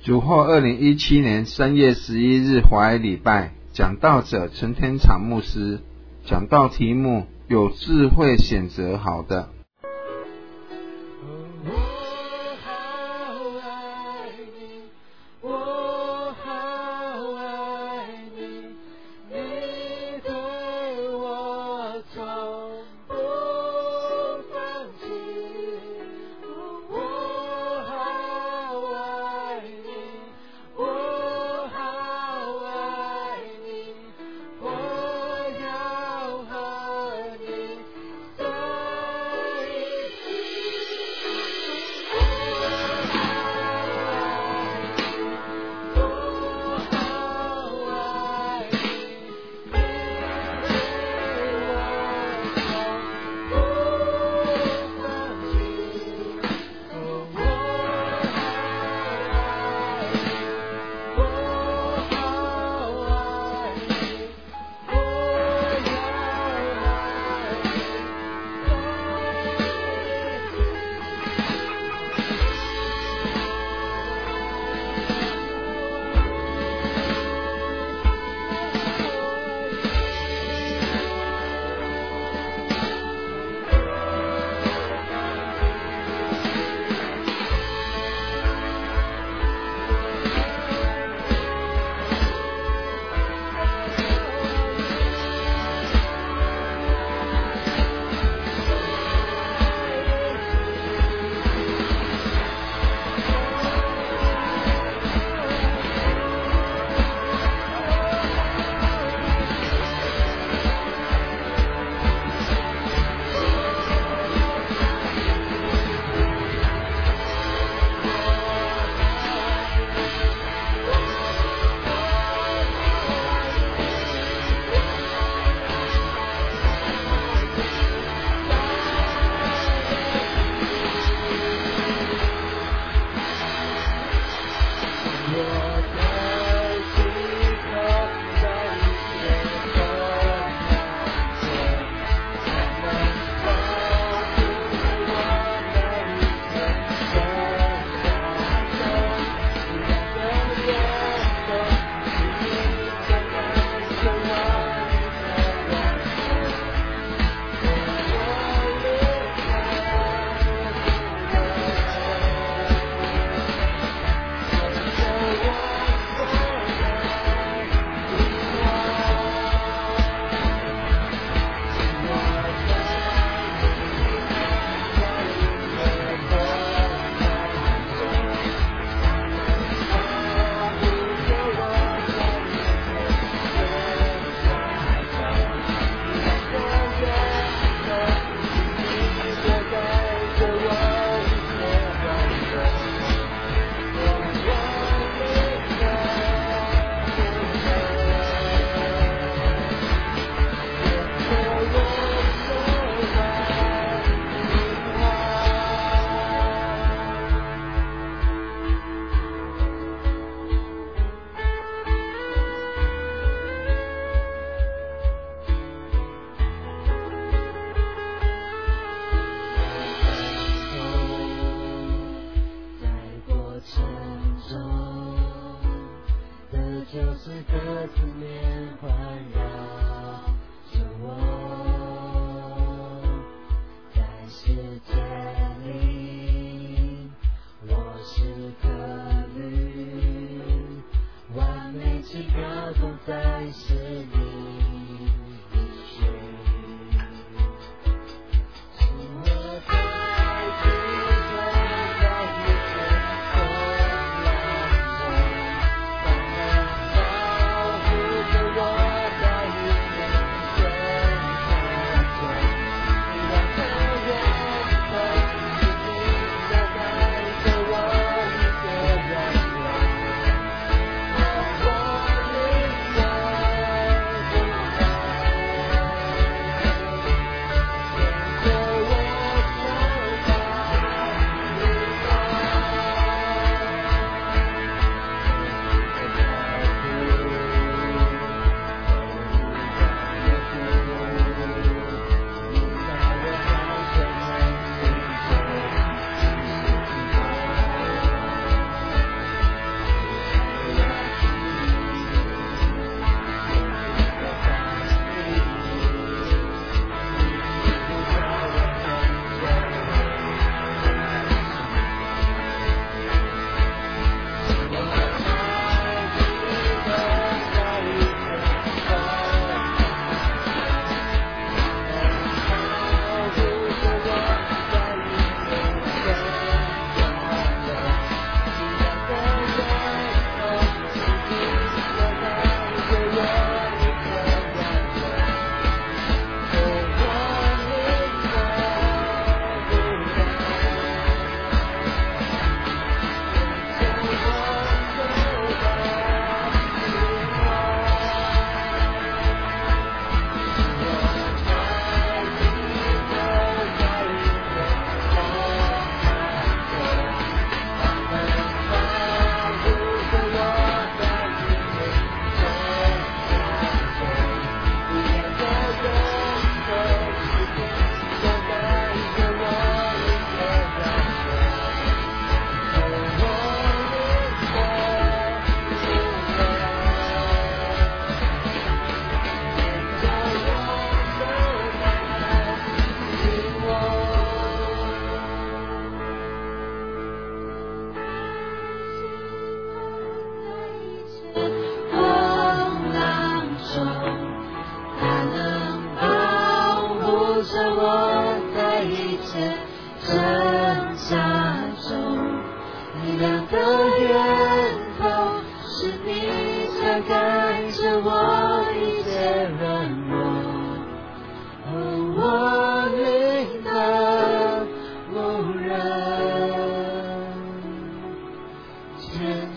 主后2017年3月11日华语礼拜，讲道者陈天场牧师，讲道题目有智慧选择好的。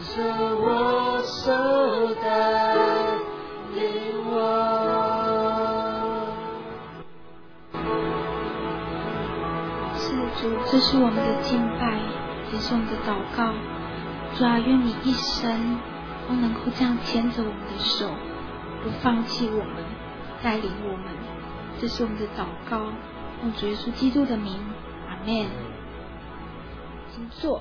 着我手带领我。 是主，这是我们的敬拜，也是我们的祷告。主啊，愿你一生都能够这样牵着我们的手，不放弃我们，带领我们。这是我们的祷告，用主耶稣基督的名，阿们。请坐。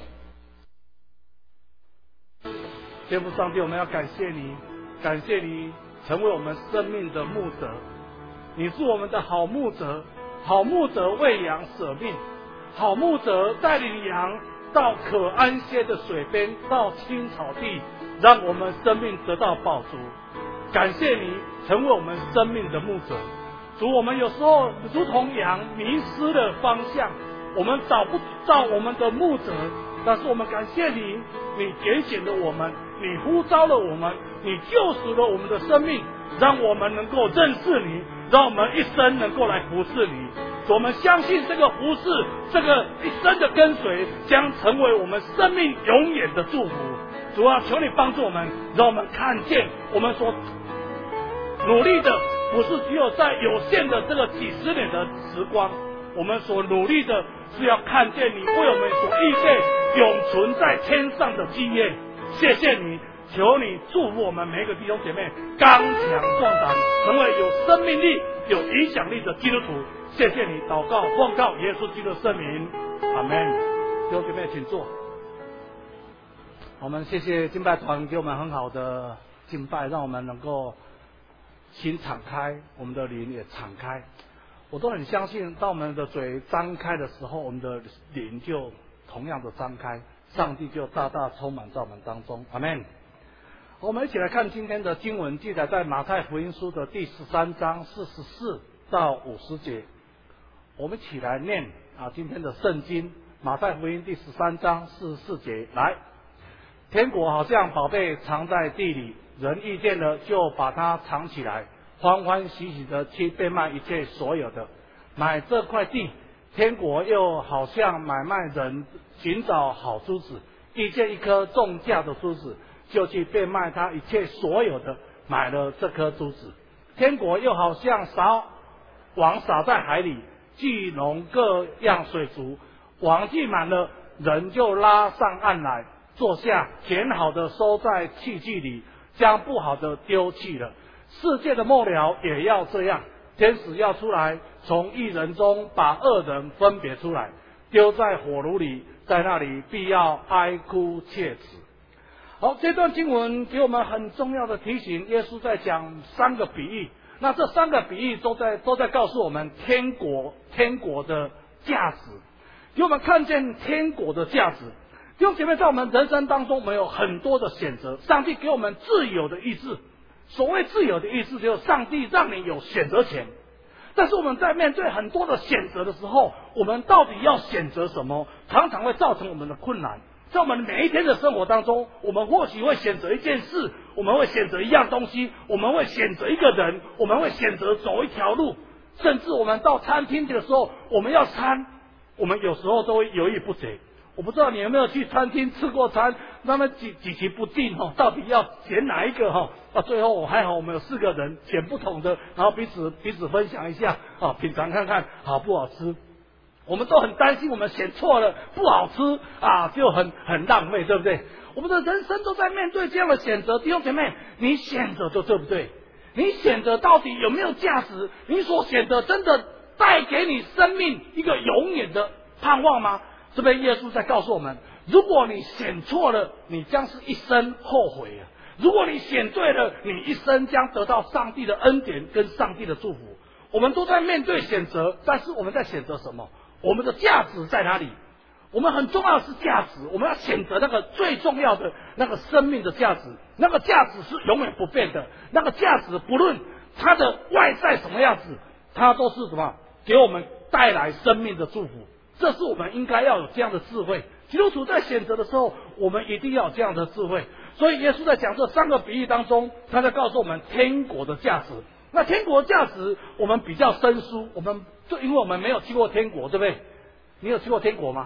天父上帝，我们要感谢你，感谢你成为我们生命的牧者。你是我们的好牧者，好牧者为羊舍命，好牧者带领羊到可安歇的水边，到青草地，让我们生命得到饱足。感谢你成为我们生命的牧者。主，我们有时候如同羊迷失了方向，我们找不到我们的牧者，但是我们感谢你，你拣选了我们，你呼召了我们，你救赎了我们的生命，让我们能够认识你，让我们一生能够来服侍你。我们相信这个服侍，这个一生的跟随，将成为我们生命永远的祝福。主啊，求你帮助我们，让我们看见我们所努力的不是只有在有限的这个几十年的时光，我们所努力的是要看见你为我们所预备永存在天上的基业。谢谢你，求你祝福我们每一个弟兄姐妹刚强壮胆，成为有生命力、有影响力的基督徒。谢谢你，祷告奉告耶稣基督的圣名，阿们。弟兄姐妹请坐。我们谢谢敬拜团给我们很好的敬拜，让我们能够心敞开，我们的灵也敞开。我都很相信，当我们的嘴张开的时候，我们的灵就同样的张开，上帝就大大充满在我们当中。阿们。我们一起来看今天的经文，记载在马太福音书的第13章44到50节。我们一起来念今天的圣经，马太福音第13章44节。来，天国好像宝贝藏在地里，人遇见了就把它藏起来，欢欢喜喜的去变卖一切所有的，买这块地。天国又好像买卖人寻找好珠子，遇见一颗重价的珠子，就去变卖他一切所有的，买了这颗珠子。天国又好像网撒在海里，聚拢各样水族，网聚满了，人就拉上岸来，坐下，捡好的收在器具里，将不好的丢弃了。世界的末了也要这样，天使要出来，从义人中把恶人分别出来，丢在火炉里，在那里必要哀哭切齿。好，这段经文给我们很重要的提醒，耶稣在讲3个比喻，那这3个比喻都在告诉我们天国的价值，给我们看见天国的价值。弟兄姐妹，在我们人生当中，我们有很多的选择，上帝给我们自由的意志。所谓自由的意志，就是上帝让你有选择权。但是我们在面对很多的选择的时候，我们到底要选择什么，常常会造成我们的困难。在我们每一天的生活当中，我们或许会选择一件事，我们会选择一样东西，我们会选择一个人，我们会选择走一条路，甚至我们到餐厅的时候，我们要餐，我们有时候都会犹豫不决。我不知道你有没有去餐厅吃过餐，那么几题不定到底要选哪一个到最后我还好，我们有4个人选不同的，然后彼此分享一下品尝看看好不好吃。我们都很担心我们选错了不好吃就很浪费，对不对？我们的人生都在面对这样的选择。弟兄姐妹，你选择的对不对？你选择到底有没有价值？你所选择真的带给你生命一个永远的盼望吗？这边耶稣在告诉我们，如果你选错了，你将是一生后悔啊；如果你选对了，你一生将得到上帝的恩典跟上帝的祝福。我们都在面对选择，但是我们在选择什么？我们的价值在哪里？我们很重要的是价值，我们要选择那个最重要的那个生命的价值，那个价值是永远不变的，那个价值不论它的外在什么样子，它都是什么？给我们带来生命的祝福。这是我们应该要有这样的智慧。基督徒在选择的时候，我们一定要有这样的智慧。所以耶稣在讲这3个比喻当中，他在告诉我们天国的价值。那天国的价值我们比较生疏，因为我们没有去过天国，对不对？你有去过天国吗？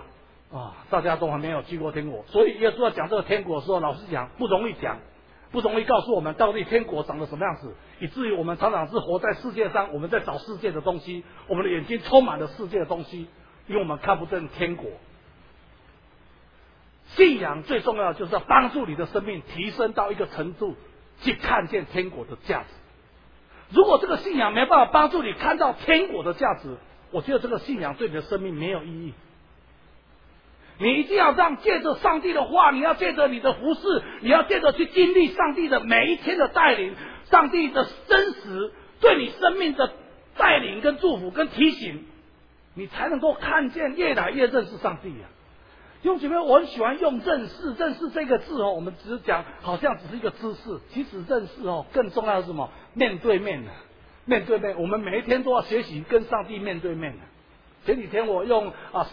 大家都还没有去过天国，所以耶稣要讲这个天国的时候，老实讲不容易讲，不容易告诉我们到底天国长得什么样子，以至于我们常常是活在世界上，我们在找世界的东西，我们的眼睛充满了世界的东西，因为我们看不见天国。信仰最重要的就是要帮助你的生命提升到一个程度，去看见天国的价值。如果这个信仰没办法帮助你看到天国的价值，我觉得这个信仰对你的生命没有意义。你一定要让借着上帝的话，你要借着你的服事，你要借着去经历上帝的每一天的带领，上帝的真实对你生命的带领跟祝福跟提醒，你才能够看见越来越认识上帝啊。弟兄姐妹，我很喜欢用认识这个字我们只是讲好像只是一个知识，其实认识更重要的是什么？面对面的，面对面，我们每一天都要学习跟上帝面对面的。前几天我用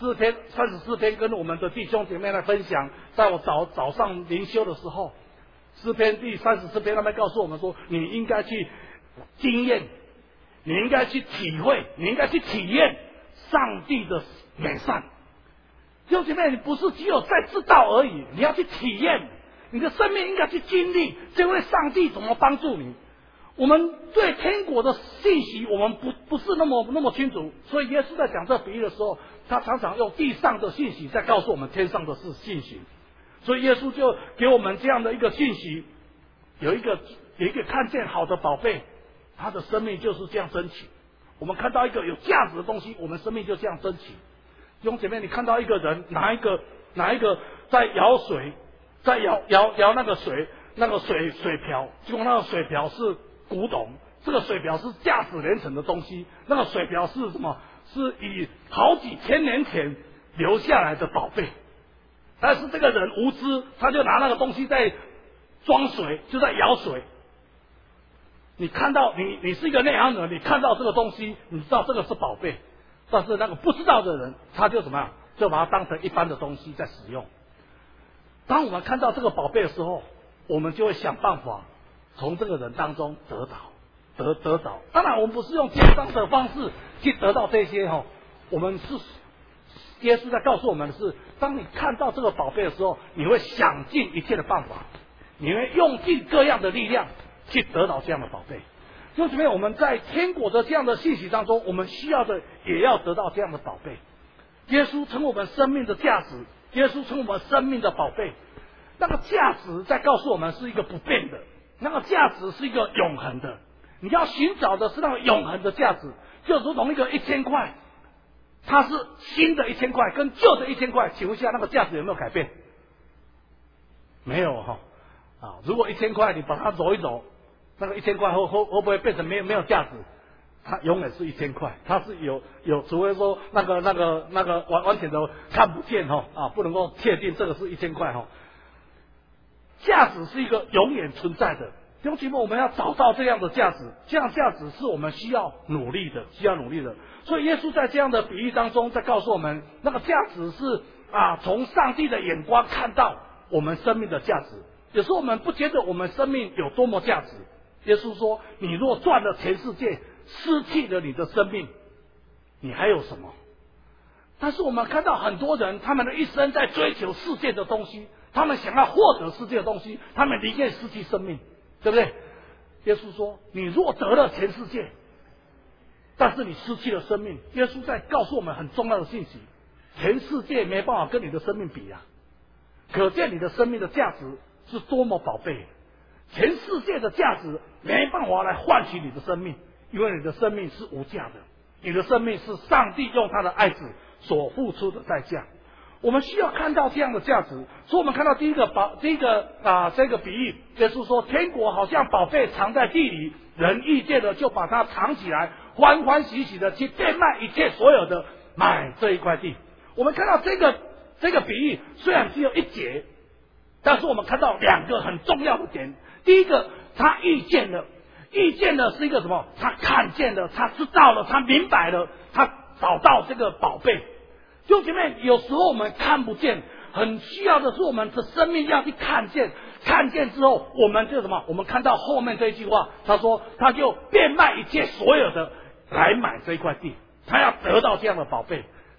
34篇跟我们的弟兄姐妹来分享，在我早上灵修的时候，诗篇第34篇那边告诉我们说，你应该去经验，你应该去体会，你应该去体验上帝的美善。弟兄姐妹，你不是只有在知道而已，你要去体验，你的生命应该去经历，这位上帝怎么帮助你。我们对天国的信息我们不是那么清楚，所以耶稣在讲这比喻的时候，他常常用地上的信息在告诉我们天上的是信息。所以耶稣就给我们这样的一个信息，有一个看见好的宝贝，他的生命就是这样升起。我们看到一个有价值的东西，我们生命就这样升起。弟兄姐妹，你看到一个人拿一个在舀水，在舀那个水瓢，结果那个水瓢是古董，这个水瓢是价值连城的东西，那个水瓢是什么？是以好几千年前留下来的宝贝。但是这个人无知，他就拿那个东西在装水，就在舀水。你看到你是一个内行人，你看到这个东西，你知道这个是宝贝。但是那个不知道的人，他就怎么样？就把它当成一般的东西在使用。当我们看到这个宝贝的时候，我们就会想办法从这个人当中得到。当然，我们不是用奸商的方式去得到这些我们是耶稣在告诉我们的是，当你看到这个宝贝的时候，你会想尽一切的办法，你会用尽各样的力量去得到这样的宝贝。弟兄姊妹，我们在天国的这样的信息当中，我们需要的也要得到这样的宝贝。耶稣成我们生命的价值，耶稣成我们生命的宝贝。那个价值在告诉我们是一个不变的，那个价值是一个永恒的。你要寻找的是那个永恒的价值，就如同一个1000块，它是新的1000块跟旧的1000块，请问一下那个价值有没有改变？没有如果1000块你把它揉一揉，那个1000块会不会变成没有价值？它永远是1000块，它是有，除非说那个完全的看不见不能够确定这个是1000块价值是一个永远存在的。弟兄姐妹，我们要找到这样的价值，这样价值是我们需要努力的。所以耶稣在这样的比喻当中，在告诉我们，那个价值是从上帝的眼光看到我们生命的价值。有时候我们不觉得我们生命有多么价值。耶稣说，你若赚了全世界，失去了你的生命，你还有什么？但是我们看到很多人，他们的一生在追求世界的东西，他们想要获得世界的东西，他们宁愿失去生命，对不对？耶稣说，你若得了全世界，但是你失去了生命。耶稣在告诉我们很重要的信息，全世界没办法跟你的生命比可见你的生命的价值是多么宝贝。全世界的价值没办法来换取你的生命，因为你的生命是无价的，你的生命是上帝用他的爱子所付出的代价。我们需要看到这样的价值，所以我们看到这个比喻，耶稣说，天国好像宝贝藏在地里，人遇见了就把它藏起来，欢欢喜喜的去变卖一切所有的，买这一块地。我们看到这个比喻虽然只有一节，但是我们看到2个很重要的点。第一个，他遇见了是一个什么？他看见了，他知道了，他明白了，他找到这个宝贝。弟兄姐妹，有时候我们看不见，很需要的是我们的生命要去看见，看见之后，我们就什么？我们看到后面这一句话，他说他就变卖一切所有的来买这一块地，他要得到这样的宝贝。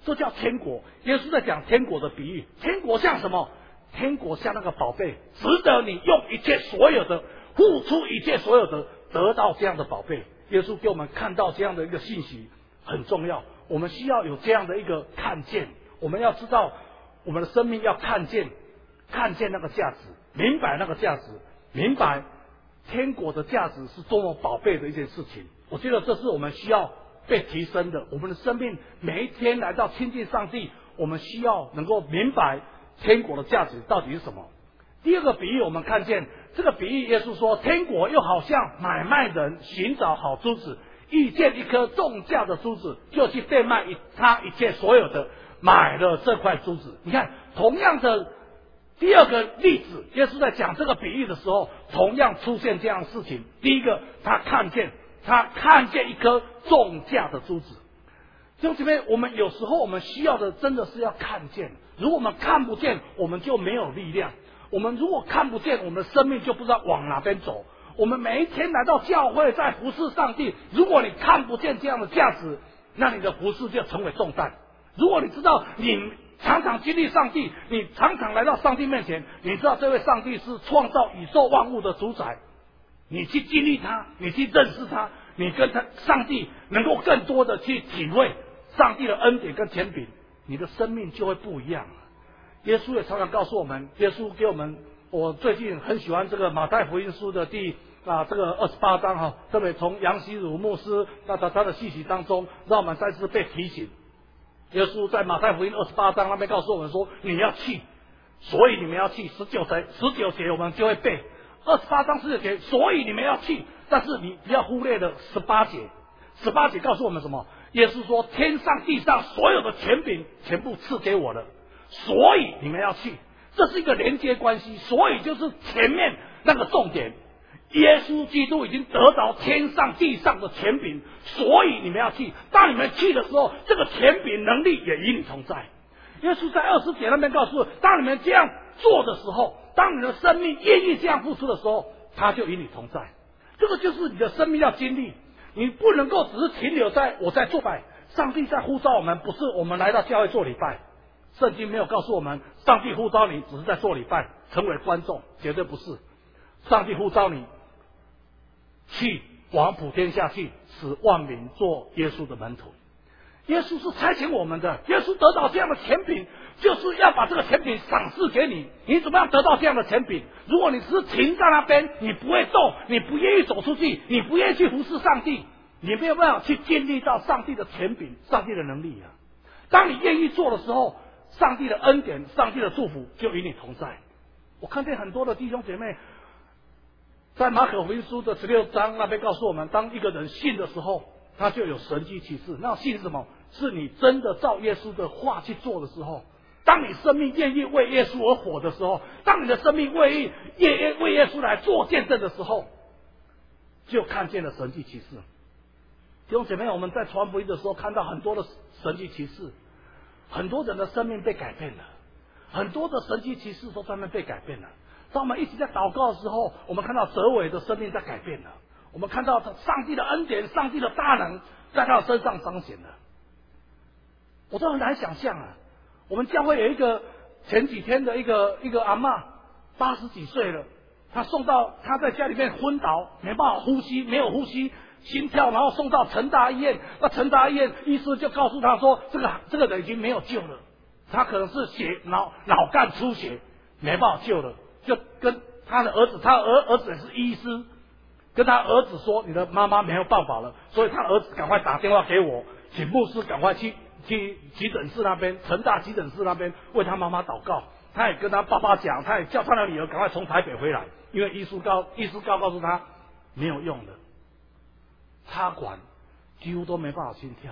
这叫天国。耶稣在讲天国的比喻，天国像什么？天国像那个宝贝，值得你用一切所有的，付出一切所有的，得到这样的宝贝。耶稣给我们看到这样的一个信息很重要，我们需要有这样的一个看见，我们要知道我们的生命要看见那个价值，明白那个价值，明白天国的价值是多么宝贝的一件事情。我觉得这是我们需要被提升的。我们的生命每一天来到亲近上帝，我们需要能够明白天国的价值到底是什么。第二个比喻，我们看见这个比喻，耶稣说，天国又好像买卖人寻找好珠子，遇见一颗重价的珠子，就去变卖他一切所有的，买了这块珠子。你看，同样的第二个例子，耶稣在讲这个比喻的时候，同样出现这样的事情。第一个，他看见一颗重价的珠子。弟兄姐妹，我们有时候我们需要的真的是要看见，如果我们看不见，我们就没有力量。我们如果看不见，我们的生命就不知道往哪边走。我们每一天来到教会，在服侍上帝，如果你看不见这样的价值，那你的服侍就成为重担。如果你知道你常常经历上帝，你常常来到上帝面前，你知道这位上帝是创造宇宙万物的主宰，你去经历他，你去认识他，你跟他上帝能够更多的去体会上帝的恩典跟权柄，你的生命就会不一样。耶稣也常常告诉我们，耶稣给我们，我最近很喜欢这个马太福音书的这个28章哈，特别从杨希儒牧师他的信息当中，让我们再次被提醒。耶稣在马太福音28章那边告诉我们说，你要去，所以你们要去。19节我们就会背28章19节，所以你们要去。但是你不要忽略了18节，18节告诉我们什么？耶稣说，天上地上所有的权柄全部赐给我了，所以你们要去。这是一个连接关系，所以就是前面那个重点，耶稣基督已经得着天上地上的权柄，所以你们要去。当你们去的时候，这个权柄能力也与你同在。耶稣在20节那边告诉，当你们这样做的时候，当你的生命愿意这样付出的时候，他就与你同在。这个就是你的生命要经历，你不能够只是停留在我在做拜，上帝在呼召我们，不是我们来到教会做礼拜。圣经没有告诉我们，上帝呼召你只是在做礼拜，成为观众，绝对不是。上帝呼召你去往普天下去，使万民做耶稣的门徒。耶稣是差遣我们的，耶稣得到这样的权柄，就是要把这个权柄赏赐给你。你怎么样得到这样的权柄？如果你只是停在那边，你不会动，你不愿意走出去，你不愿意去服侍上帝，你没有办法去建立到上帝的权柄、上帝的能力啊。当你愿意做的时候，上帝的恩典、上帝的祝福就与你同在。我看见很多的弟兄姐妹在马可福音书的16章那边告诉我们，当一个人信的时候，他就有神迹奇事。那信是什么？是你真的照耶稣的话去做的时候，当你生命愿意为耶稣而活的时候，当你的生命为耶稣来做见证的时候，就看见了神迹奇事。弟兄姐妹，我们在传福音的时候看到很多的神迹奇事，很多人的生命被改变了，很多的神迹奇事都在那被改变了。当我们一起在祷告的时候，我们看到哲伟的生命在改变了，我们看到上帝的恩典、上帝的大能在他的身上彰显了。我都很难想象啊！我们教会有一个前几天的一个阿嬷，80几岁了，她她在家里面昏倒，没办法呼吸，没有呼吸，心跳，然后送到成大医院。那成大医院医师就告诉他说，这个人已经没有救了，他可能是脑干出血，没办法救了。就跟他的儿子，他儿子也是医师，跟他儿子说，你的妈妈没有办法了。所以他儿子赶快打电话给我，请牧师赶快去急诊室那边，成大急诊室那边为他妈妈祷告。他也跟他爸爸讲，他也叫他的女儿赶快从台北回来，因为医师告诉他没有用的，插管几乎都没办法心跳。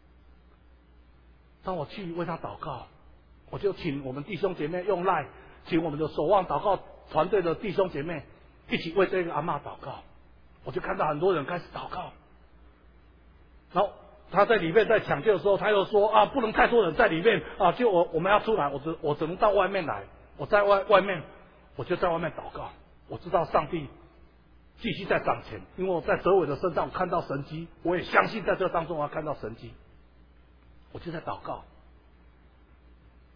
当我去为他祷告，我就请我们弟兄姐妹用赖，请我们的守望祷告团队的弟兄姐妹一起为这个阿嬷祷告。我就看到很多人开始祷告，然后他在里面在抢救的时候，他又说啊，不能太多人在里面啊，就我们要出来，我只能到外面来。我在外面，我就在外面祷告。我知道上帝继续在掌权，因为我在哲伟的身上看到神迹，我也相信在这当中我要看到神迹。我就在祷告，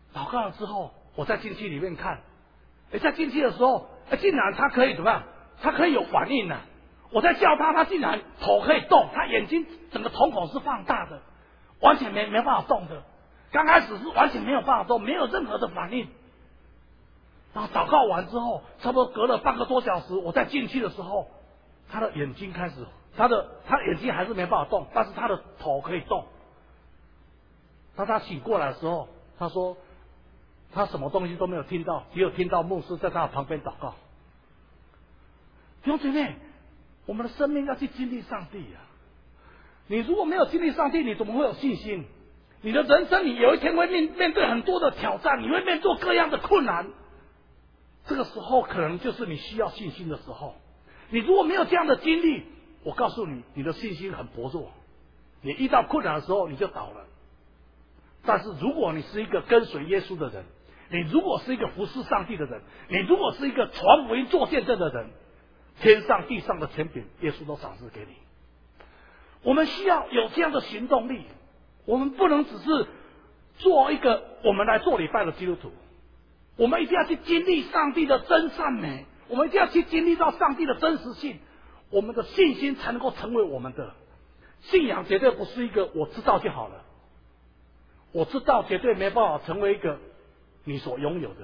祷告了之后，我在进去里面看，在进去的时候，竟然他可以怎么样？他可以有反应呢。我在叫他，他竟然头可以动，他眼睛整个瞳孔是放大的，完全没办法动的。刚开始是完全没有办法动，没有任何的反应。然后祷告完之后，差不多隔了半个多小时，我再进去的时候，他的眼睛开始，他眼睛还是没办法动，但是他的头可以动。当他醒过来的时候，他说他什么东西都没有听到，只有听到牧师在他旁边祷告。弟兄姐妹，我们的生命要去经历上帝啊！你如果没有经历上帝，你怎么会有信心？你的人生，你有一天会面对很多的挑战，你会面对各样的困难。这个时候可能就是你需要信心的时候。你如果没有这样的经历，我告诉你，你的信心很薄弱。你遇到困难的时候，你就倒了。但是如果你是一个跟随耶稣的人，你如果是一个服侍上帝的人，你如果是一个传福音做见证的人，天上地上的权柄，耶稣都赏赐给你。我们需要有这样的行动力，我们不能只是做一个我们来做礼拜的基督徒，我们一定要去经历上帝的真善美，我们一定要去经历到上帝的真实性，我们的信心才能够成为我们的信仰。绝对不是一个我知道就好了，我知道绝对没办法成为一个你所拥有的。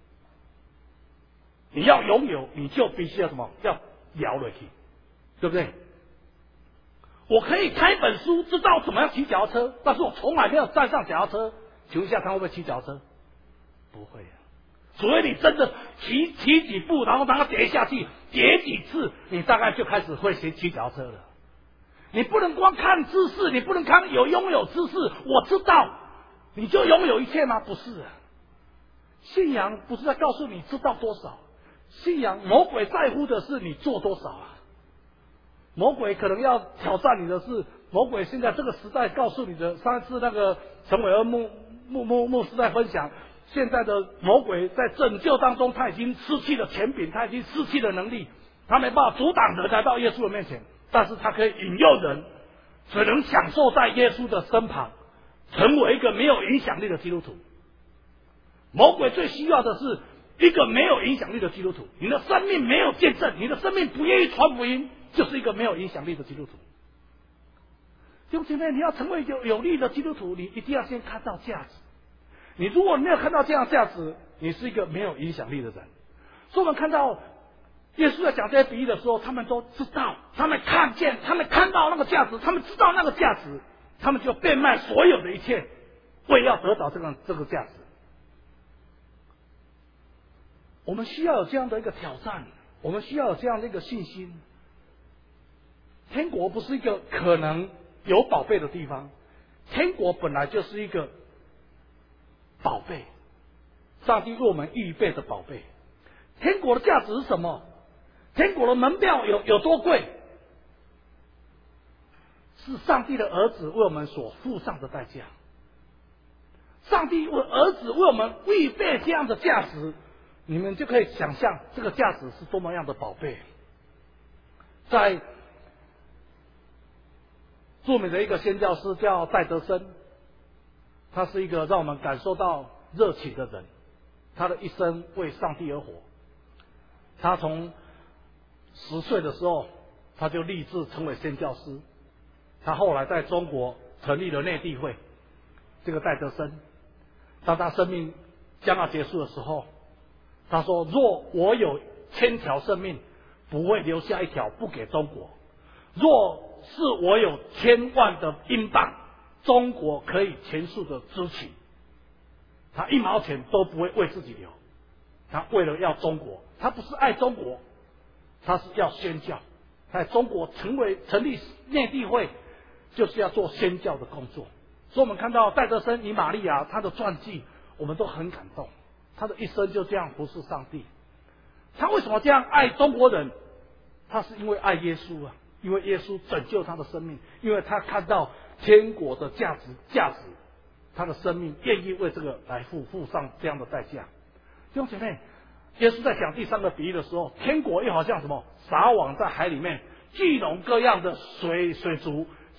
你要拥有，你就必须要什么？要聊下去，对不对？我可以开本书，知道怎么样骑脚踏车，但是我从来没有站上脚踏车。请问一下，他会不会骑脚踏车？不会啊。除非你真的骑几步，然后让它跌下去，跌几次，你大概就开始会学骑脚踏车了。你不能光看知识，你不能看拥有知识，我知道，你就拥有一切吗？不是啊。信仰不是在告诉你知道多少，信仰魔鬼在乎的是你做多少啊。魔鬼可能要挑战你的是，魔鬼现在这个时代告诉你的，上一次那个陈伟恩牧师在分享，现在的魔鬼在拯救当中，他已经失去了权柄，他已经失去了能力，他没办法阻挡人来到耶稣的面前，但是他可以引诱人，只能享受在耶稣的身旁，成为一个没有影响力的基督徒。魔鬼最需要的是一个没有影响力的基督徒，你的生命没有见证，你的生命不愿意传福音，就是一个没有影响力的基督徒。弟兄姐妹，你要成为有力的基督徒，你一定要先看到价值。你如果没有看到这样价值，你是一个没有影响力的人。所以我们看到耶稣在讲这些比喻的时候，他们都知道，他们看见，他们看到那个价值，他们知道那个价值，他们就变卖所有的一切，为要得到这个价值。我们需要有这样的一个挑战，我们需要有这样的一个信心。天国不是一个可能有宝贝的地方，天国本来就是一个宝贝，上帝为我们预备的宝贝。天国的价值是什么？天国的门票有多贵？是上帝的儿子为我们所付上的代价。上帝为儿子为我们预备这样的价值，你们就可以想象这个价值是多么样的宝贝。在著名的一个宣教师叫戴德森，他是一个让我们感受到热情的人，他的一生为上帝而活。他从10岁的时候，他就立志成为宣教师。他后来在中国成立了内地会。这个戴德森，当他生命将要结束的时候，他说：若我有1000条生命，不会留下一条不给中国；若是我有1000万的英镑，中国可以全数的支取。他1毛钱都不会为自己留，他为了要中国，他不是爱中国，他是要宣教。在中国成立内地会，就是要做宣教的工作。所以我们看到戴德森与玛利亚他的传记，我们都很感动。他的一生就这样服侍上帝。他为什么这样爱中国人？他是因为爱耶稣啊，因为耶稣拯救他的生命，因为他看到天国的价值，他的生命愿意为这个来付上这样的代价。弟兄姐妹，耶稣在讲第3个比喻的时候，天国又好像什么？撒网在海里面，巨龙各样的水族，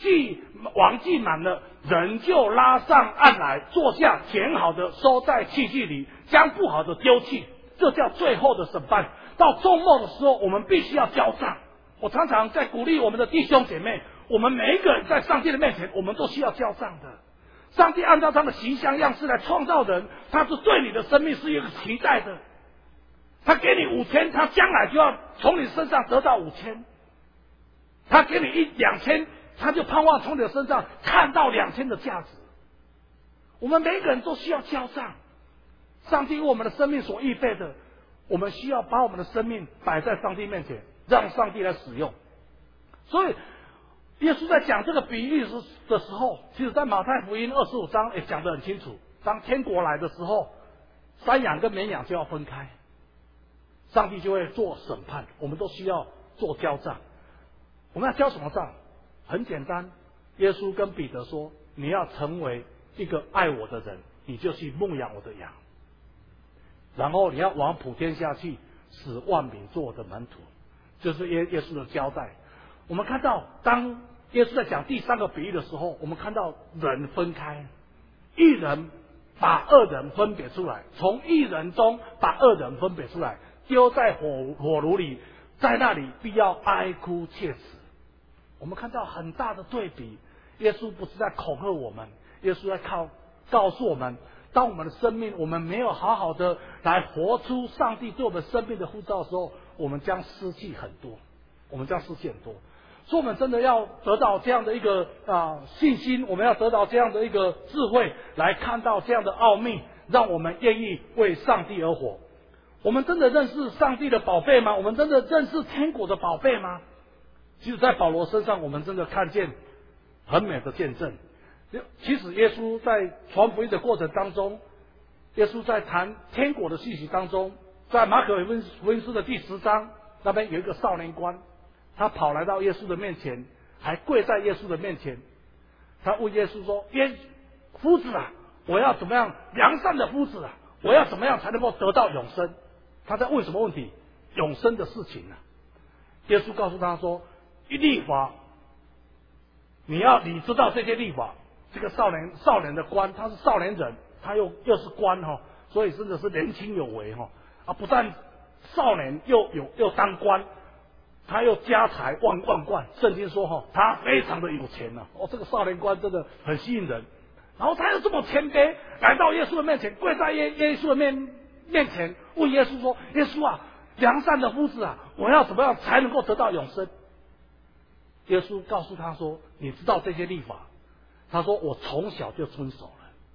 网系满了，人就拉上岸来，坐下，捡好的收在器具里，将不好的丢弃。这叫最后的审判。到周末的时候，我们必须要交账。我常常在鼓励我们的弟兄姐妹，我们每一个人在上帝的面前，我们都需要交账的。上帝按照他的形象样式来创造人，他是对你的生命是一个期待的。他给你5000，他将来就要从你身上得到5000。他给你2000，他就盼望从你的身上看到2000的价值。我们每一个人都需要交账。上帝为我们的生命所预备的，我们需要把我们的生命摆在上帝面前，让上帝来使用。所以耶稣在讲这个比喻的时候，其实在马太福音25章也讲得很清楚。当天国来的时候，山羊跟绵羊就要分开，上帝就会做审判，我们都需要做交账。我们要交什么账？很简单，耶稣跟彼得说，你要成为一个爱我的人，你就去牧养我的羊，然后你要往普天下去，使万民做我的门徒。这是耶稣的交代。我们看到当耶稣在讲第3个比喻的时候，我们看到人分开，一人把2人分别出来，从一人中把2人分别出来，丢在火炉里，在那里必要哀哭切齿。我们看到很大的对比，耶稣不是在恐吓我们，耶稣在告诉我们，当我们的生命我们没有好好的来活出上帝对我们生命的呼召的时候，我们将失去很多，所以我们真的要得到这样的一个信心，我们要得到这样的一个智慧，来看到这样的奥秘，让我们愿意为上帝而活。我们真的认识上帝的宝贝吗？我们真的认识天国的宝贝吗？其实在保罗身上，我们真的看见很美的见证。其实耶稣在传福音的过程当中，耶稣在谈天国的信息当中，在马可福音书的第10章那边有一个少年官，他跑来到耶稣的面前，还跪在耶稣的面前，他问耶稣说：夫子啊，我要怎么样良善的夫子啊，我要怎么样才能够得到永生？他在问什么问题？永生的事情啊。耶稣告诉他说，律法，你知道这些律法。这个少年的官，他是少年人，他又是官所以真的是年轻有为不但少年又当官，他又家财万贯。圣经说他非常的有钱这个少年官真的很吸引人。然后他又这么谦卑，来到耶稣的面前，跪在耶稣的面前，问耶稣说：耶稣啊，良善的夫子啊，我要怎么样才能够得到永生？耶稣告诉他说：你知道这些律法？他说：我从小就遵守了。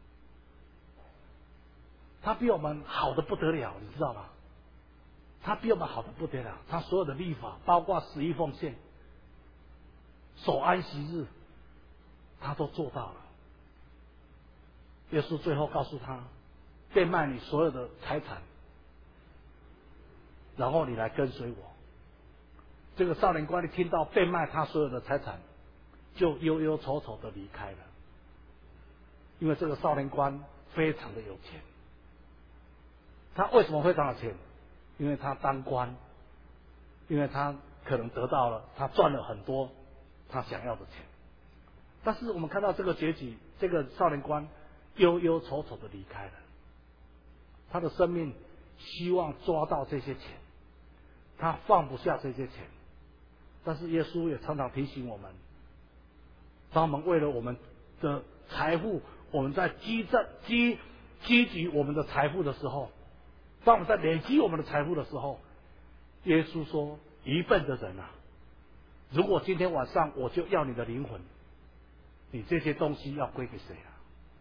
他比我们好的不得了，你知道吗？他比我们好的不得了，他所有的律法，包括11奉献、守安息日，他都做到了。耶稣最后告诉他：变卖你所有的财产，然后你来跟随我。这个少年官一听到变卖他所有的财产，就忧忧愁愁的离开了。因为这个少年官非常的有钱。他为什么非常有钱？因为他当官，因为他可能得到了，他赚了很多他想要的钱。但是我们看到这个结局，这个少年官忧忧愁愁的离开了。他的生命希望抓到这些钱，他放不下这些钱。但是耶稣也常常提醒我们，当我们为了我们的财富，我们在积聚我们的财富的时候，当我们在累积我们的财富的时候，耶稣说：愚笨的人啊，如果今天晚上我就要你的灵魂，你这些东西要归给谁啊？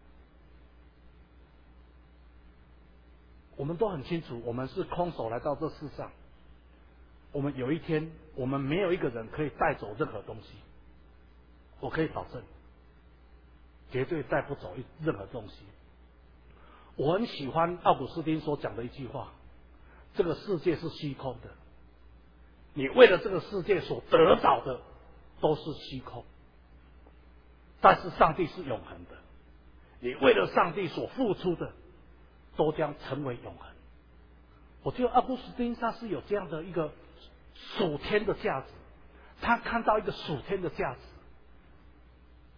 我们都很清楚，我们是空手来到这世上，我们有一天，我们没有一个人可以带走任何东西。我可以保证，绝对带不走任何东西。我很喜欢奥古斯丁所讲的一句话：这个世界是虚空的，你为了这个世界所得到的都是虚空，但是上帝是永恒的，你为了上帝所付出的都将成为永恒。我觉得奥古斯丁他是有这样的一个属天的价值，他看到一个属天的价值。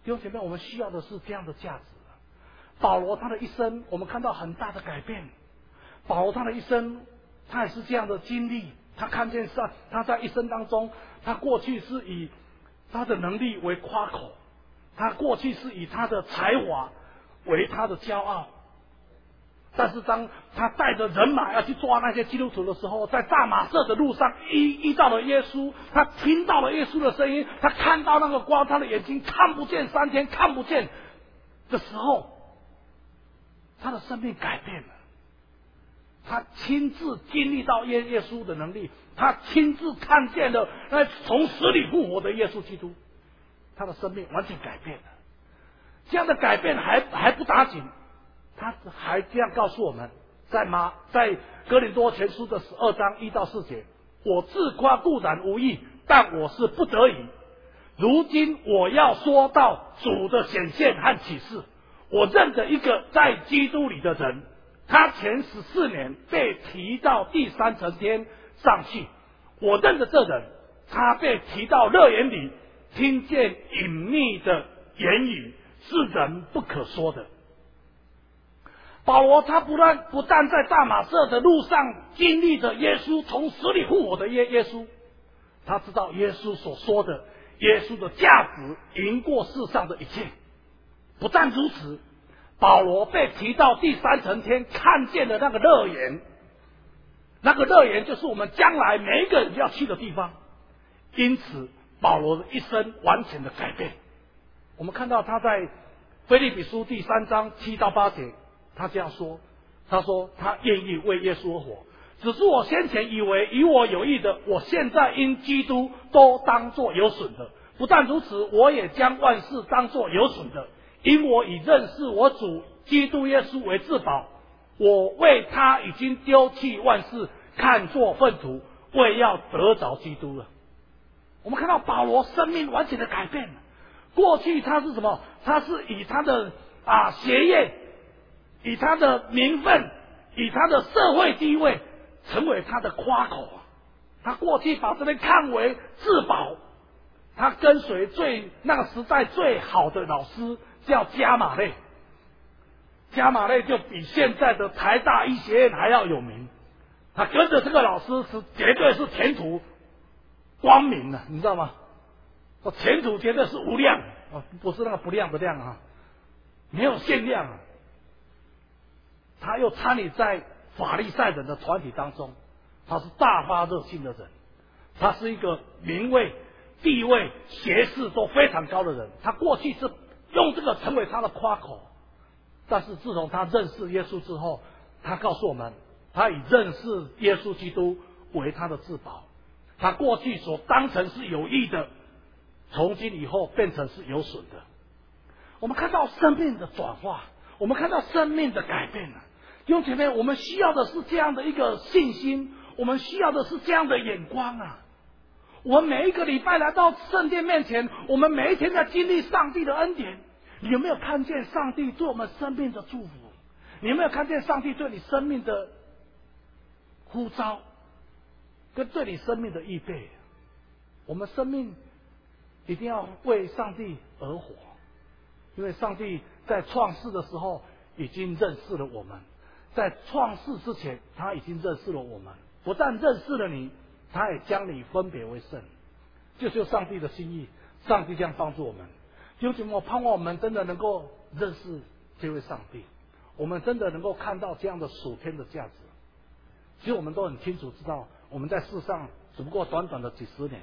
弟兄姐妹，我们需要的是这样的价值。保罗他的一生，我们看到很大的改变。保罗他的一生，他也是这样的经历。他看见他在一生当中，他过去是以他的能力为夸口，他过去是以他的才华为他的骄傲。但是当他带着人马要去抓那些基督徒的时候，在大马色的路上遇到了耶稣，他听到了耶稣的声音，他看到那个光，他的眼睛看不见，3天看不见的时候，他的生命改变了。他亲自经历到耶稣的能力，他亲自看见了那从死里复活的耶稣基督，他的生命完全改变了。这样的改变还不打紧，他还这样告诉我们，在哥林多前书的12章1到4节，我自夸固然无益，但我是不得已。如今我要说到主的显现和启示。我认得一个在基督里的人，他前14年被提到第3层天上去。我认得这人，他被提到乐园里，听见隐秘的言语，是人不可说的。保罗他不但在大马色的路上经历着耶稣从死里复活的耶稣，他知道耶稣所说的耶稣的价值赢过世上的一切。不但如此，保罗被提到第3层天，看见了那个乐园。那个乐园就是我们将来每一个人要去的地方。因此保罗的一生完全的改变。我们看到他在腓立比书第3章7到8节，他这样说，他说他愿意为耶稣而活，只是我先前以为与我有益的，我现在因基督都当作有损的。不但如此，我也将万事当作有损的，因我以认识我主基督耶稣为至宝。我为他已经丢弃万事，看作粪土，为要得着基督了。我们看到保罗生命完全的改变了。过去他是什么？他是以他的学业，以他的名分，以他的社会地位，成为他的夸口。他过去把这边看为至宝。他跟随那个时代最好的老师叫加马列，加马列就比现在的台大医学院还要有名。他跟着这个老师绝对是前途光明的，你知道吗？前途绝对是无量，不是那个不亮的亮啊，没有限量啊。他又参与在法利赛人的团体当中，他是大发热心的人，他是一个名位、地位、学识都非常高的人。他过去是用这个成为他的夸口，但是自从他认识耶稣之后，他告诉我们，他以认识耶稣基督为他的至宝。他过去所当成是有益的，从今以后变成是有损的。我们看到生命的转化，我们看到生命的改变了。弟兄姐妹，我们需要的是这样的一个信心，我们需要的是这样的眼光啊！我们每一个礼拜来到圣殿面前，我们每一天在经历上帝的恩典。你有没有看见上帝对我们生命的祝福？你有没有看见上帝对你生命的呼召，跟对你生命的预备？我们生命一定要为上帝而活，因为上帝在创世的时候已经认识了我们，在创世之前他已经认识了我们，不但认识了你，他也将你分别为圣，就是上帝的心意。上帝这样帮助我们。弟兄姐妹，我盼望我们真的能够认识这位上帝，我们真的能够看到这样的属天的价值。其实我们都很清楚知道，我们在世上只不过短短的几十年，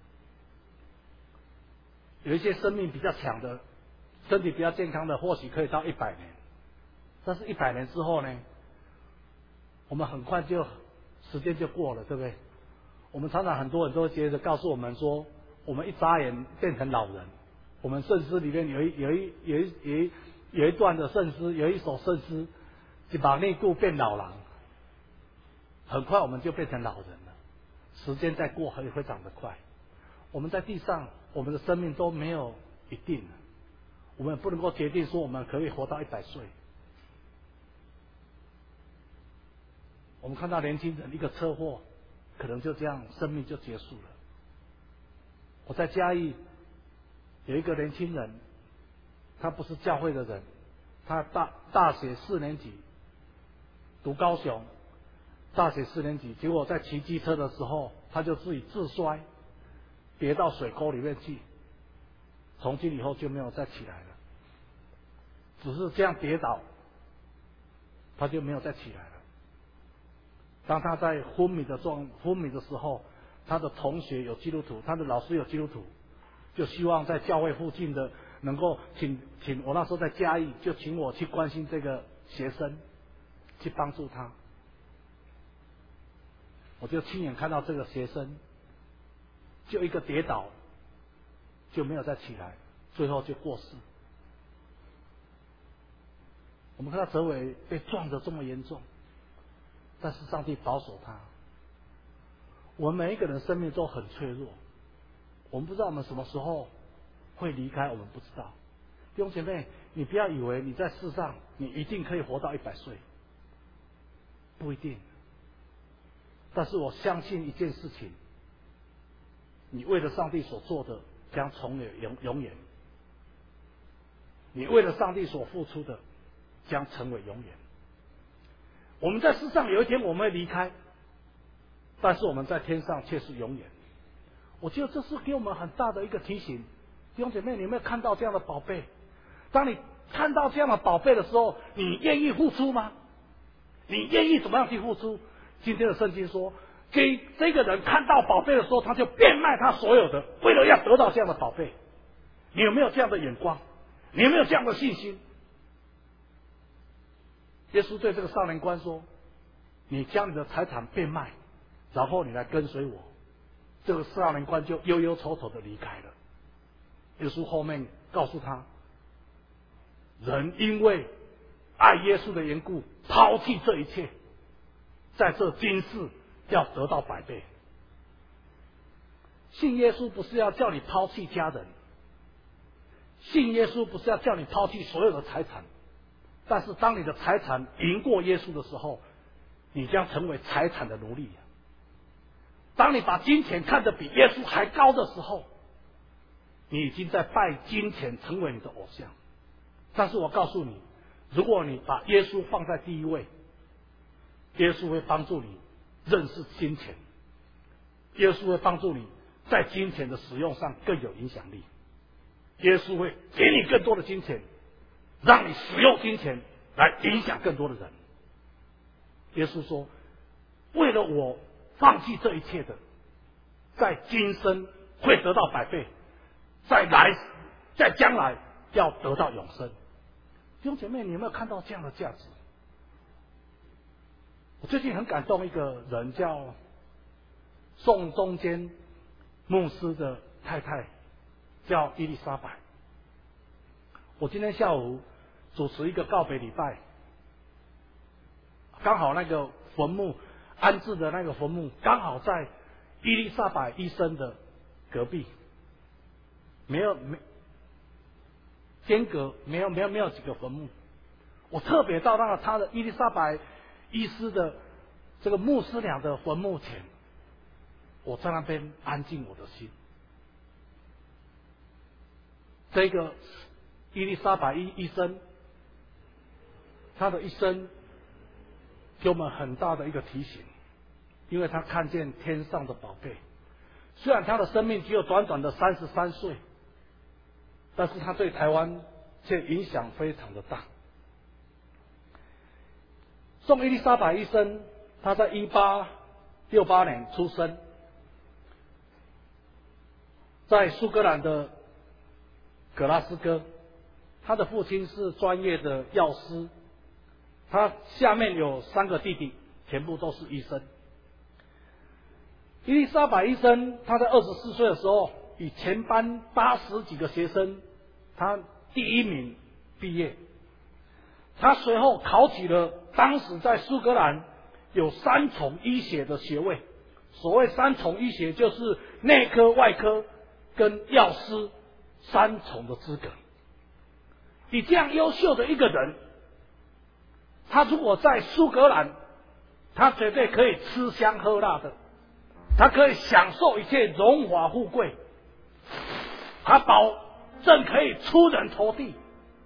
有一些生命比较强的，身体比较健康的，或许可以到100年，但是100年之后呢，我们很快时间就过了，对不对？我们常常很多人都会觉得告诉我们说，我们一眨眼变成老人。我们圣诗里面有一段的圣诗，有一首圣诗，一把内顾变老狼。很快我们就变成老人了，时间在过会非常的快。我们在地上，我们的生命都没有一定了，我们不能够决定说我们可以活到100岁。我们看到年轻人一个车祸，可能就这样生命就结束了。我在嘉义有一个年轻人， 他不是教会的人，他大学4年级读高雄，大学4年级，结果在骑机车的时候，他就自摔，跌到水沟里面去，从今以后就没有再起来了，只是这样跌倒，他就没有再起来了。当他在昏迷的时候，他的同学有基督徒，他的老师有基督徒，就希望在教会附近的能够请我那时候在嘉义，就请我去关心这个学生，去帮助他。我就亲眼看到这个学生，就一个跌倒，就没有再起来，最后就过世。我们看到哲伟被撞得这么严重，但是上帝保守他。我们每一个人生命都很脆弱，我们不知道我们什么时候会离开，我们不知道。弟兄姐妹，你不要以为你在世上你一定可以活到100岁，不一定。但是我相信一件事情，你为了上帝所做的将成为永远，你为了上帝所付出的将成为永远。我们在世上有一天我们会离开，但是我们在天上却是永远。我觉得这是给我们很大的一个提醒。弟兄姐妹，你有没有看到这样的宝贝？当你看到这样的宝贝的时候，你愿意付出吗？你愿意怎么样去付出？今天的圣经说，给这个人看到宝贝的时候，他就变卖他所有的，为了要得到这样的宝贝。你有没有这样的眼光？你有没有这样的信心？耶稣对这个少年官说，你将你的财产变卖，然后你来跟随我。这个少年官就忧忧愁愁的离开了。耶稣后面告诉他，人因为爱耶稣的缘故，抛弃这一切，在这今世要得到100倍。信耶稣不是要叫你抛弃家人，信耶稣不是要叫你抛弃所有的财产，但是当你的财产赢过耶稣的时候，你将成为财产的奴隶。当你把金钱看得比耶稣还高的时候，你已经在拜金钱成为你的偶像。但是我告诉你，如果你把耶稣放在第一位，耶稣会帮助你认识金钱，耶稣会帮助你在金钱的使用上更有影响力，耶稣会给你更多的金钱，让你使用金钱来影响更多的人。耶稣说，为了我放弃这一切的，在今生会得到100倍，在将来要得到永生。弟兄姐妹，你有没有看到这样的价值？我最近很感动，一个人叫宋中坚牧师的太太叫伊丽莎白。我今天下午主持一个告别礼拜，刚好那个坟墓安置的那个坟墓刚好在伊丽莎白医生的隔壁，间隔没有几个坟墓。我特别到那个他的伊丽莎白医师的这个牧师娘的坟墓前，我在那边安静我的心。这个伊丽莎白医生，他的一生给我们很大的一个提醒，因为他看见天上的宝贝。虽然他的生命只有短短的33岁，但是他对台湾却影响非常的大。宋伊丽莎白医生，他在1868年出生，在苏格兰的格拉斯哥。他的父亲是专业的药师，他下面有3个弟弟，全部都是医生。伊丽莎白医生，他在24岁的时候，以全班80几个学生，他第1名毕业。他随后考取了当时在苏格兰有3重医学的学位。所谓3重医学，就是内科、外科跟药师3重的资格。你这样优秀的一个人，他如果在苏格兰，他绝对可以吃香喝辣的，他可以享受一切荣华富贵，他保证可以出人头地。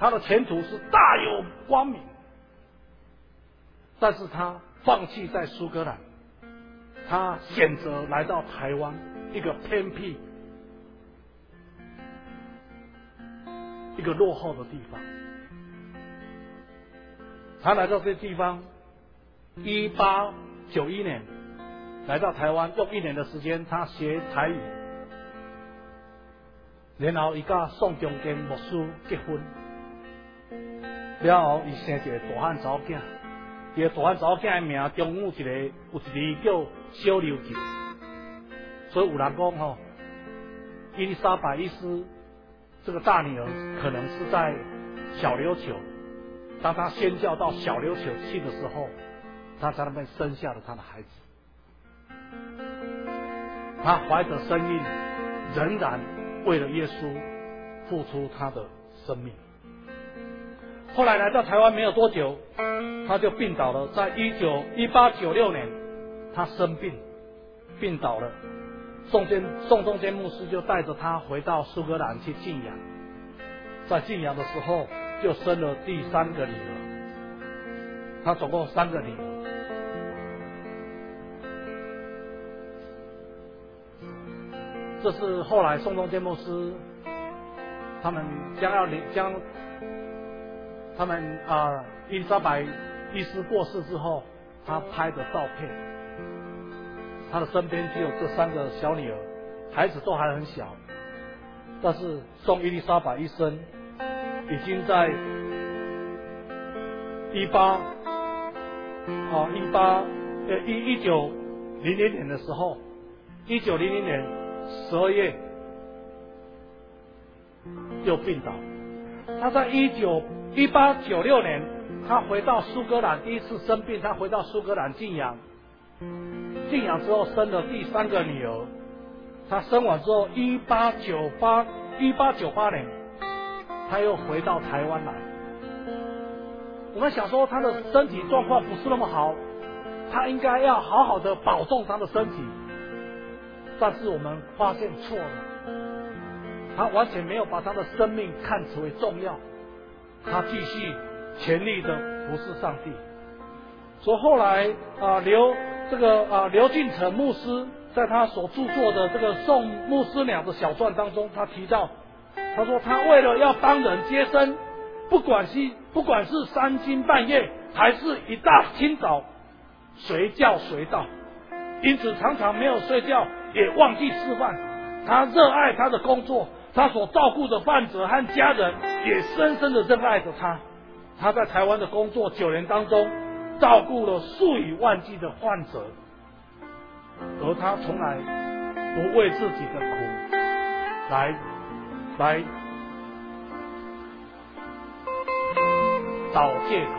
他的前途是大有光明。但是他放弃在苏格兰，他选择来到台湾一个偏僻、一个落后的地方。他来到这地方，1891年来到台湾，用1年的时间，他学台语，然后他跟宋中坚牧师结婚，了后他生一个大汉查某囝，伊个大汉查某囝的名中午有一字叫小琉球，所以有人讲吼，伊丽莎白一世这个大女儿可能是在小琉球。当他宣教到小琉球去的时候，他在那边生下了他的孩子。他怀着生命，仍然为了耶稣付出他的生命。后来来到台湾没有多久，他就病倒了。在1896年，他生病，病倒了。宋仲坚牧师就带着他回到苏格兰去静养，在静养的时候，就生了第3个女儿，他总共3个女儿。这是后来宋仲坚牧师他们伊丽莎白医师过世之后，他拍的照片。他的身边只有这3个小女儿，孩子都还很小，但是宋伊丽莎白医生已经在1900年的时候，1900年12月又病倒。他在1896年，他回到苏格兰，第一次生病，他回到苏格兰静养之后生了第3个女儿。他生完之后，1898年他又回到台湾来。我们想说他的身体状况不是那么好，他应该要好好的保重他的身体，但是我们发现错了，他完全没有把他的生命看为重要，他继续全力的服侍上帝。所以后来刘进成牧师在他所著作的这个宋牧师娘的小传当中，他提到，他说他为了要帮人接生，不管是3更半夜还是一大清早，随叫随到，因此常常没有睡觉，也忘记吃饭。他热爱他的工作，他所照顾的患者和家人也深深的热爱着他。他在台湾的工作9年当中，照顾了数以万计的患者，而他从来不为自己的苦来找借口。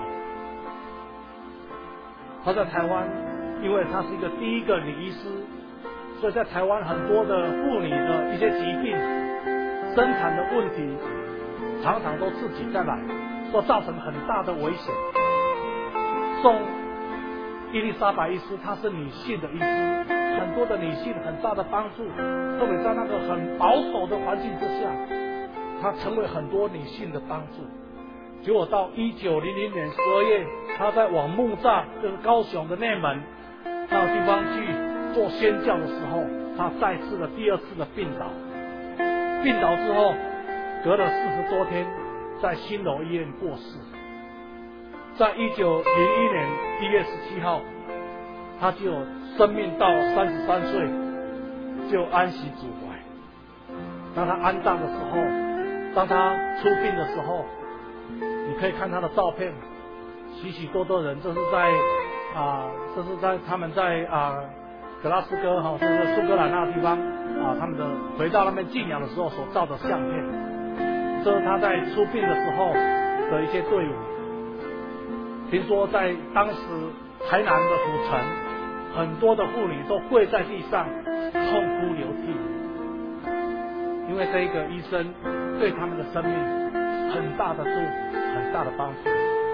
他在台湾，因为他是一个第1个女医师，所以在台湾很多的妇女的一些疾病、生产的问题，常常都自己在来，所造成很大的危险。宋伊丽莎白医师，她是女性的医师，很多的女性很大的帮助，特别在那个很保守的环境之下，她成为很多女性的帮助。结果到1900年12月，她在往木栅，就是高雄的内门那个地方去做宣教的时候，她再次的第2次的病倒。病倒之后，隔了40多天，在新楼医院过世。在1901年1月17号，他就生命到33岁就安息主怀。当他安葬的时候，当他出殡的时候，你可以看他的照片，许许多多人，这是在他们在格拉斯哥就是苏格兰那个地方他们的回到那边静养的时候所照的相片。这是他在出殡的时候的一些队伍。听说在当时台南的府城，很多的妇女都跪在地上痛哭流涕，因为这一个医生对他们的生命很大的祝福，很大的帮助。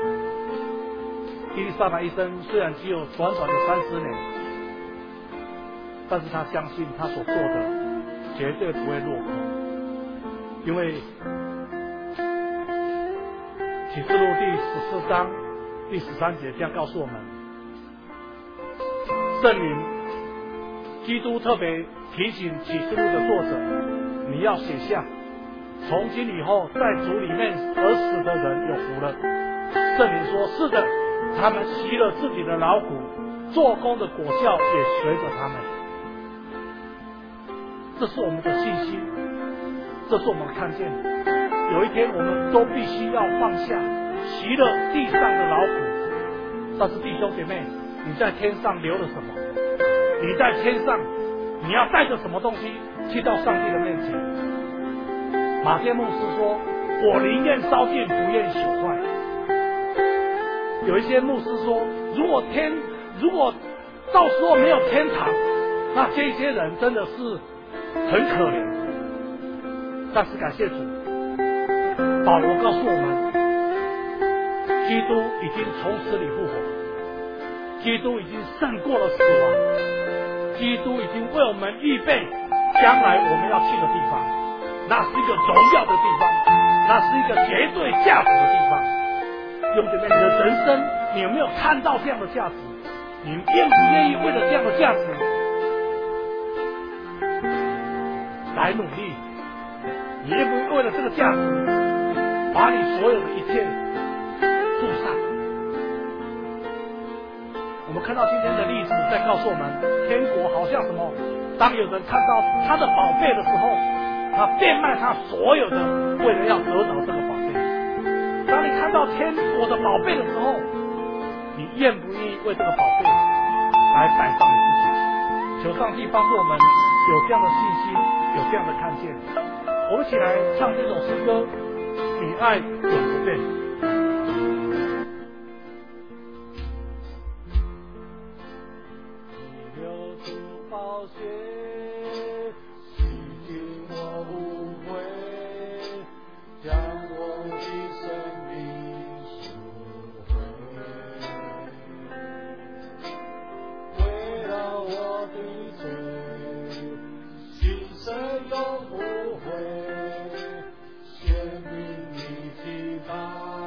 伊丽莎白医生虽然只有短短的30年，但是他相信他所做的绝对不会落空，因为启示录第14章第13节这样告诉我们，圣灵基督特别提醒启示录的作者，你要写下，从今以后在主里面而死的人有福了。圣灵说，是的，他们习了自己的劳苦，做工的果效也随着他们。这是我们的信心，这是我们看见有一天我们都必须要放下习了地上的劳苦。但是弟兄姐妹，你在天上留了什么？你在天上你要带着什么东西去到上帝的面前？马天牧师说，我宁愿烧尽，不愿朽坏。有一些牧师说，如果到时候没有天堂，那这些人真的是很可怜。但是感谢主，保罗告诉我们，基督已经从死里复活，基督已经胜过了死亡，基督已经为我们预备将来我们要去的地方，那是一个荣耀的地方，那是一个绝对价值的地方。弟兄姐妹，你的人生你有没有看到这样的价值？你愿不愿意为了这样的价值来努力？你愿不愿意为了这个价值把你所有的一切付上？我们看到今天的例子在告诉我们，天国好像什么？当有人看到他的宝贝的时候，他变卖他所有的，为了要得到这个宝贝。当你看到天国的宝贝的时候，你愿不愿意为这个宝贝来摆上你自己？求上帝帮助我们有这样的信心，有这样的看见。我们一起来唱这首诗歌，你爱永不变。 你流出宝血，洗净我污秽，将我的生命赎回。为了我的罪，今生永不悔，显明你的大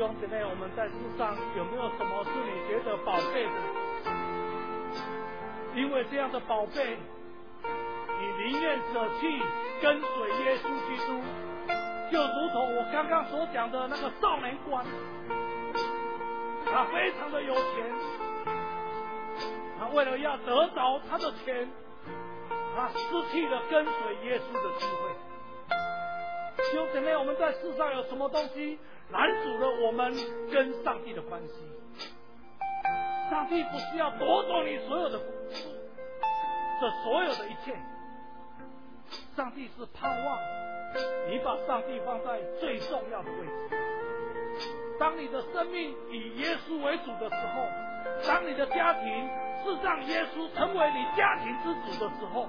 兄姐妹，我们在世上有没有什么是你觉得宝贝的？因为这样的宝贝，你宁愿舍弃跟随耶稣基督，就如同我刚刚所讲的那个少年官，他非常的有钱，他为了要得着他的钱，他失去了跟随耶稣的机会。弟兄姐妹，我们在世上有什么东西拦阻了我们跟上帝的关系？上帝不是要夺走你所有的这所有的一切，上帝是盼望你把上帝放在最重要的位置。当你的生命以耶稣为主的时候，当你的家庭是让耶稣成为你家庭之主的时候，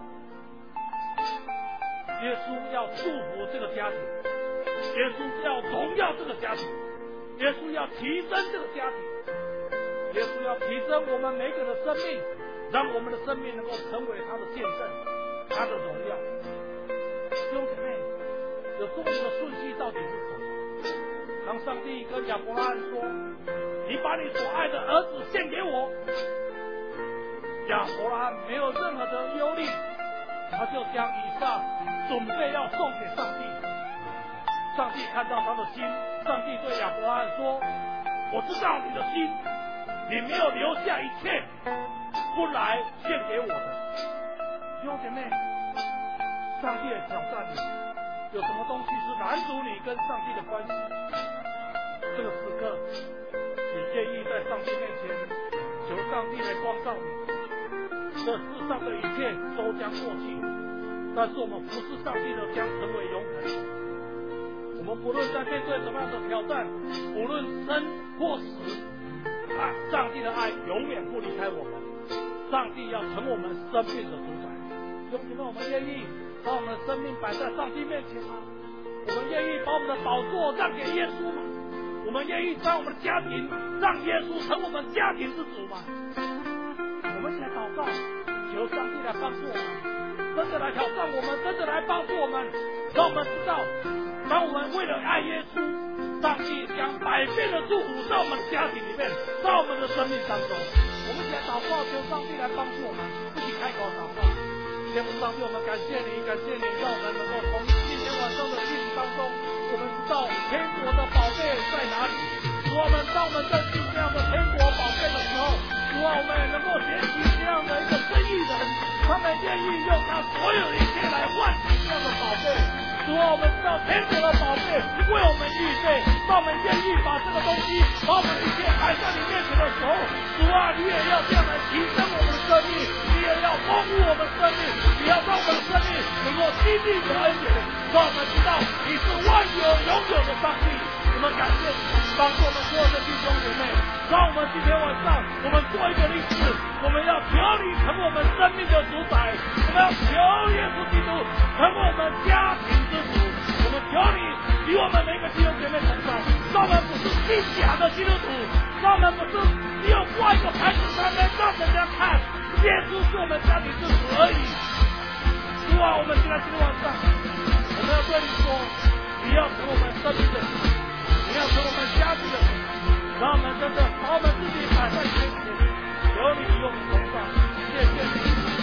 耶稣要祝福这个家庭，耶稣要荣耀这个家庭，耶稣要提升这个家庭，耶稣要提升我们每个人的生命，让我们的生命能够成为他的见证，他的荣耀。弟兄姐妹，有时候我们的顺序到底是什么？当上帝跟亚伯拉罕说：“你把你所爱的儿子献给我。”亚伯拉罕没有任何的忧虑，他就将以撒准备要送给上帝。上帝看到他的心，上帝对亚伯拉罕说：“我知道你的心，你没有留下一切不来献给我的。”弟兄姐妹，上帝也挑战你，有什么东西是拦阻你跟上帝的关系？这个时刻，你愿意在上帝面前求上帝来光照你？这世上的一切都将过去，但是我们服侍上帝的将成为永恒。我们不论在面对什么样的挑战，无论生或死，上帝的爱永远不离开我们。上帝要成我们生命的主宰。弟兄姐妹，我们愿意把我们的生命摆在上帝面前吗？我们愿意把我们的宝座让给耶稣吗？我们愿意将我们的家庭让耶稣成我们家庭之主吗？我们一起来祷告，求上帝来帮助我们，真的来挑战我们，真的来帮助我们，让我们知道，当我们为了爱耶稣，上帝将百倍的祝福在我们的家庭里面，在我们的生命当中。我们一起来祷告，求上帝来帮助我们，一起开口祷告。天父上帝，我们感谢你，感谢你，让我们能够从今天晚上的信息当中，我们知道天国的宝贝在哪里。主，我们当我们认识这样的天国宝贝的时候，主啊，我们也能够学习这样的一个生意人，他们愿意用他所有的一切来换取这样的宝贝。主啊，我们知道天国的宝贝为我们预备，当我们愿意把这个东西，把我们的一切摆在你面前的时候，主啊，你也要这样来提升我们的生命，你也要丰富我们的生命，你要让我们的生命能够经历你的恩典，让我们知道你是万有永有的上帝。我们感谢你，帮助我们所有的弟兄姐妹，让我们今天晚上我们做一个立志，我们要求你成为我们生命的主宰，我们要求耶稣基督成为我们家庭之主，我们求你与我们每个弟兄姐妹同在，让我们不是虚假的基督徒，让我们不是只有挂一个牌子上面让人家看耶稣是我们家庭之主而已。主啊，我们现在今天晚上我们要对你说，你要成为我们生命的主，你要成为我们家庭的主，让我们真的把我们自己摆在你面前，求你与我们同在，谢谢你。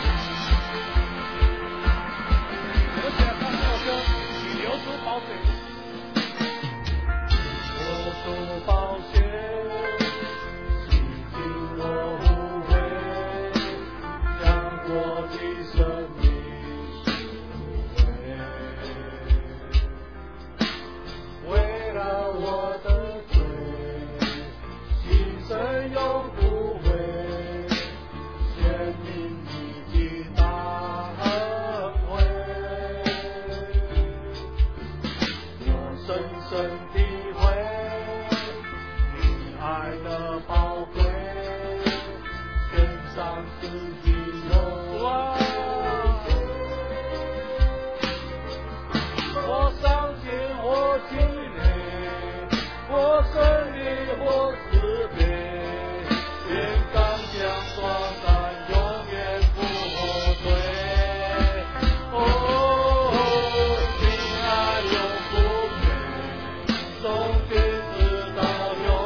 我们起来唱这首歌，你流出宝血， 流出宝血，洗净我污秽，将我的生命赎回，为了我的罪，牺牲永不悔，显明你的大恩惠，我深深体会你爱的宝贵，献上自己荣耀。我伤心，我气馁，我生离，我慈悲，愿刚强壮胆，永远不后退。哦，情爱永不变，从今直到永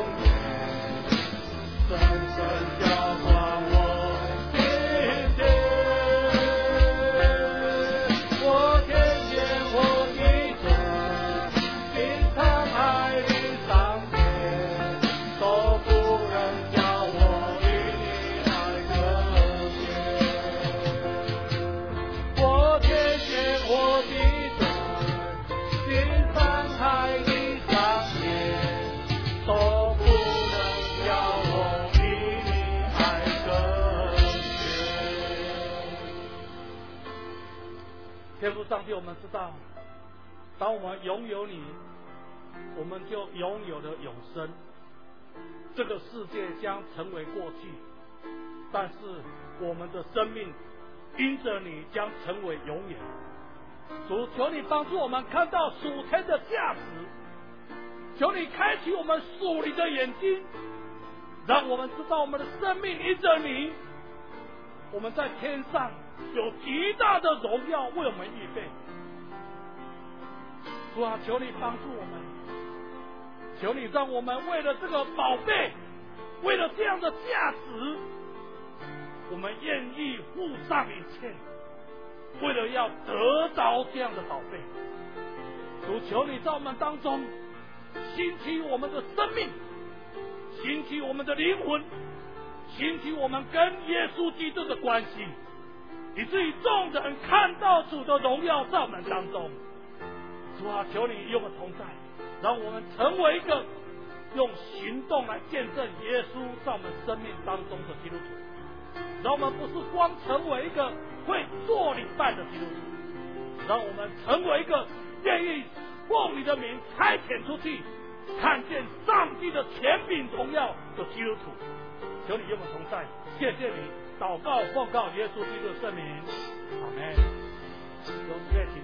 天父上帝，我们知道，当我们拥有你，我们就拥有了永生。这个世界将成为过去，但是我们的生命因着你将成为永远。主，求你帮助我们看到属天的价值，求你开启我们属灵的眼睛，让我们知道我们的生命因着你，我们在天上有极大的荣耀为我们预备。主啊，求你帮助我们，求你让我们为了这个宝贝，为了这样的价值，我们愿意付上一切，为了要得着这样的宝贝。主，求你在我们当中兴起我们的生命，兴起我们的灵魂，兴起我们跟耶稣基督的关系，以至于众人看到主的荣耀在我们当中。主啊，求你与我们同在，让我们成为一个用行动来见证耶稣在我们生命当中的基督徒。让我们不是光成为一个会做礼拜的基督徒，让我们成为一个愿意奉你的名差遣出去，看见上帝的权柄荣耀的基督徒。求你与我们同在，谢谢你。祷告奉告耶稣基督的圣名，阿们。有事情